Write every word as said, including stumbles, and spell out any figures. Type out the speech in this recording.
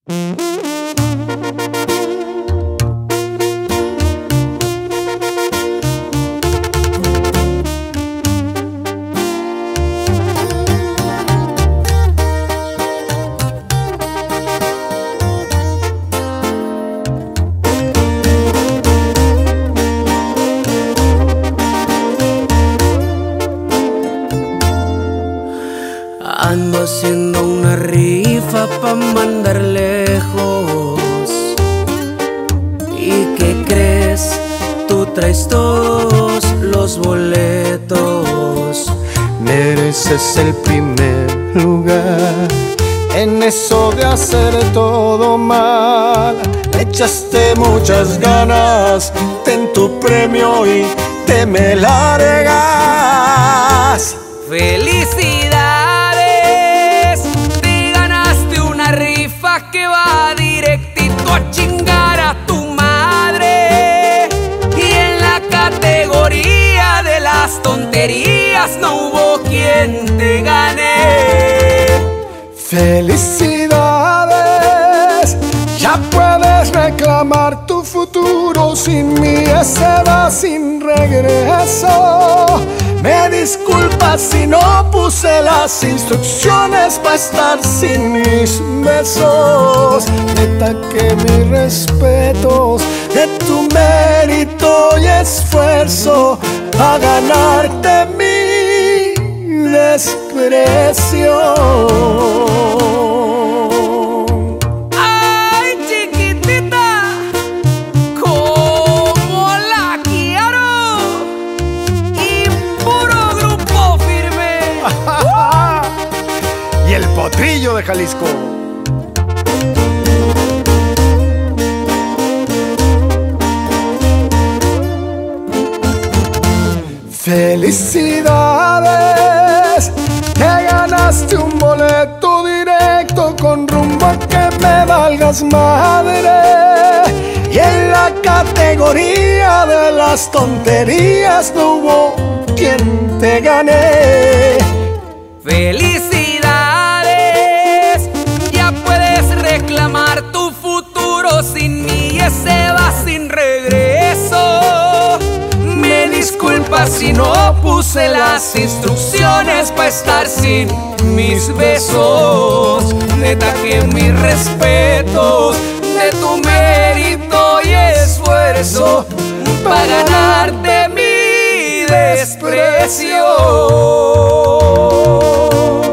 Ando haciendo una rifa pa' mandar lejos. ¿Y qué crees? Tú traes todos los boletos. Mereces el primer lugar en eso de hacer todo mal. Le echaste muchas ganas, ten tu premio y te me largas. ¡Felicidades! Te ganaste una rifa que va directito a chingar a tu madre. Y en la categoría de las tonterías no hubo quien te gane. ¡Felicidades! Ya puedes reclamar tu futuro, sin mí ese va sin regreso. Me disculpas si no puse las instrucciones para estar sin mis besos. Neta que mis respetos de tu mérito y esfuerzo a ganarte mi desprecio. Y el potrillo de Jalisco. Felicidades, te ganaste un boleto directo con rumbo a que me valgas madre. Y en la categoría de las tonterías no hubo quien te gane. ¡Felicidades! Ya puedes reclamar tu futuro, sin mí ese va sin regreso. Me disculpas si no puse las instrucciones para estar sin mis besos. Neta que mis respetos de tu mérito y esfuerzo para ganarte mi desprecio.